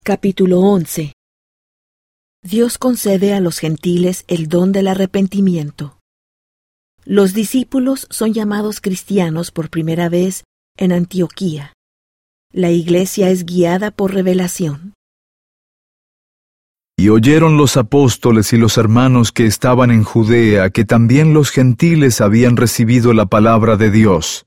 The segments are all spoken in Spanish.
Capítulo 11. Dios concede a los gentiles el don del arrepentimiento. Los discípulos son llamados cristianos por primera vez en Antioquía. La iglesia es guiada por revelación. Y oyeron los apóstoles y los hermanos que estaban en Judea que también los gentiles habían recibido la palabra de Dios.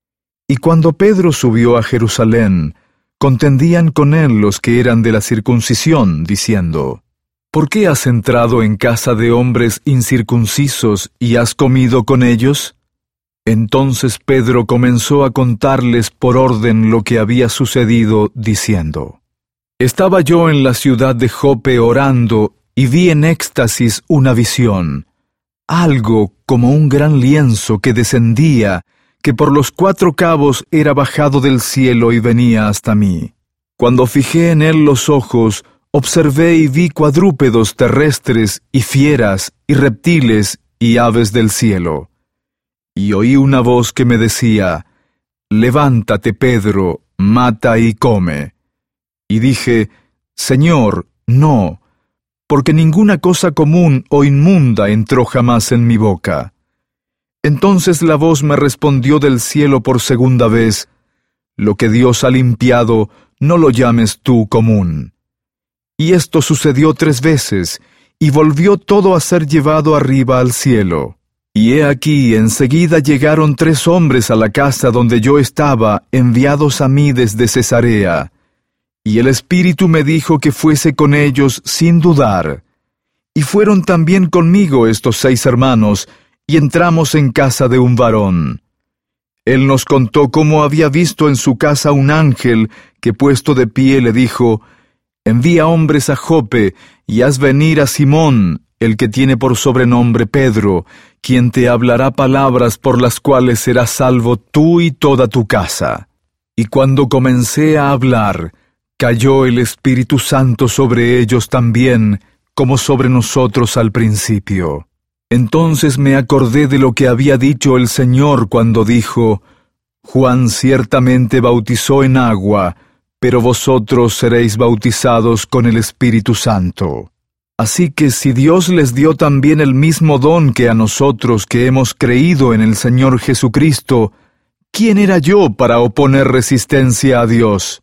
Y cuando Pedro subió a Jerusalén, contendían con él los que eran de la circuncisión, diciendo: ¿Por qué has entrado en casa de hombres incircuncisos y has comido con ellos? Entonces Pedro comenzó a contarles por orden lo que había sucedido, diciendo: Estaba yo en la ciudad de Jope orando, y vi en éxtasis una visión, algo como un gran lienzo que descendía, que por los 4 cabos era bajado del cielo y venía hasta mí. Cuando fijé en él los ojos, observé y vi cuadrúpedos terrestres y fieras y reptiles y aves del cielo. Y oí una voz que me decía: Levántate, Pedro, mata y come. Y dije: Señor, no, porque ninguna cosa común o inmunda entró jamás en mi boca. Entonces la voz me respondió del cielo por segunda vez: Lo que Dios ha limpiado, no lo llames tú común. Y esto sucedió 3 veces, y volvió todo a ser llevado arriba al cielo. Y he aquí, enseguida llegaron 3 hombres a la casa donde yo estaba, enviados a mí desde Cesarea. Y el Espíritu me dijo que fuese con ellos sin dudar. Y fueron también conmigo estos 6 hermanos, y entramos en casa de un varón. Él nos contó cómo había visto en su casa un ángel que, puesto de pie, le dijo: Envía hombres a Jope, y haz venir a Simón, el que tiene por sobrenombre Pedro, quien te hablará palabras por las cuales serás salvo tú y toda tu casa. Y cuando comencé a hablar, cayó el Espíritu Santo sobre ellos también, como sobre nosotros al principio. Entonces me acordé de lo que había dicho el Señor cuando dijo: Juan ciertamente bautizó en agua, pero vosotros seréis bautizados con el Espíritu Santo. Así que si Dios les dio también el mismo don que a nosotros que hemos creído en el Señor Jesucristo, ¿quién era yo para oponer resistencia a Dios?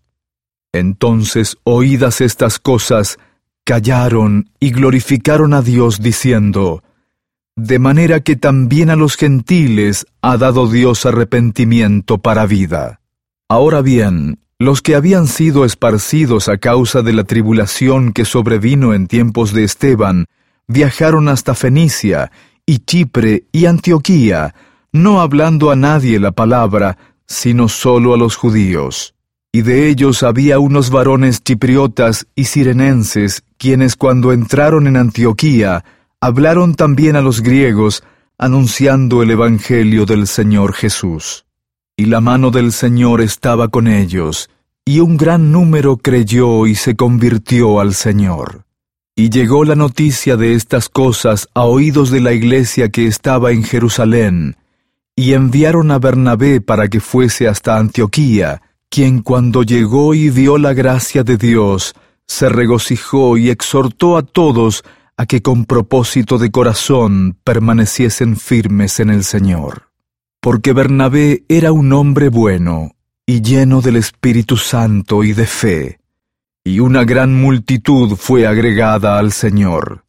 Entonces, oídas estas cosas, callaron y glorificaron a Dios diciendo: De manera que también a los gentiles ha dado Dios arrepentimiento para vida. Ahora bien, los que habían sido esparcidos a causa de la tribulación que sobrevino en tiempos de Esteban, viajaron hasta Fenicia, y Chipre y Antioquía, no hablando a nadie la palabra, sino solo a los judíos. Y de ellos había unos varones chipriotas y cirenenses, quienes cuando entraron en Antioquía, hablaron también a los griegos, anunciando el evangelio del Señor Jesús. Y la mano del Señor estaba con ellos, y un gran número creyó y se convirtió al Señor. Y llegó la noticia de estas cosas a oídos de la iglesia que estaba en Jerusalén, y enviaron a Bernabé para que fuese hasta Antioquía, quien cuando llegó y vio la gracia de Dios, se regocijó y exhortó a todos a que con propósito de corazón permaneciesen firmes en el Señor. Porque Bernabé era un hombre bueno, y lleno del Espíritu Santo y de fe, y una gran multitud fue agregada al Señor.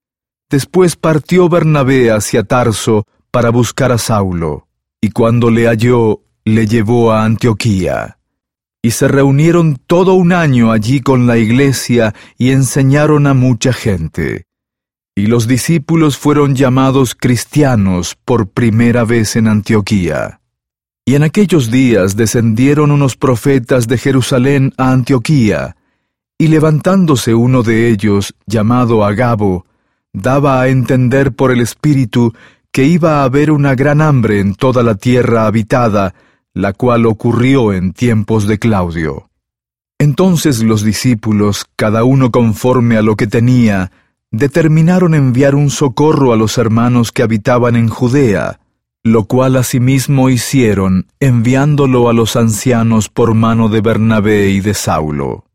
Después partió Bernabé hacia Tarso para buscar a Saulo, y cuando le halló, le llevó a Antioquía. Y se reunieron todo un año allí con la iglesia y enseñaron a mucha gente. Y los discípulos fueron llamados cristianos por primera vez en Antioquía. Y en aquellos días descendieron unos profetas de Jerusalén a Antioquía, y levantándose uno de ellos, llamado Agabo, daba a entender por el Espíritu que iba a haber una gran hambre en toda la tierra habitada, la cual ocurrió en tiempos de Claudio. Entonces los discípulos, cada uno conforme a lo que tenía, determinaron enviar un socorro a los hermanos que habitaban en Judea, lo cual asimismo hicieron, enviándolo a los ancianos por mano de Bernabé y de Saulo.